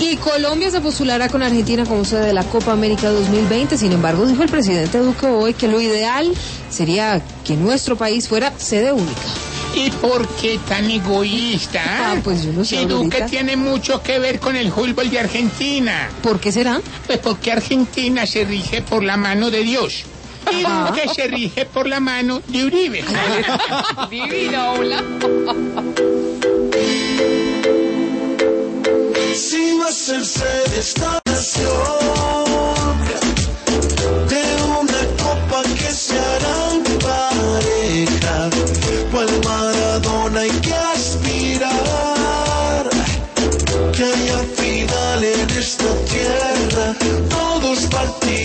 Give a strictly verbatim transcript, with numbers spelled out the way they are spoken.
Y Colombia se postulará con Argentina como sede de la Copa América dos mil veinte. Sin embargo, dijo el presidente Duque hoy que lo ideal sería que nuestro país fuera sede única. ¿Y por qué tan egoísta? Ah, pues yo no sé. Si Duque tiene mucho que ver con el fútbol de Argentina. ¿Por qué será? Pues porque Argentina se rige por la mano de Dios. Y Duque se rige por la mano de Uribe. Divino, hola. Si va a hacerse de esta nación, de una copa que se harán pareja, cual Maradona hay que aspirar, que haya final en esta tierra, todos partirán.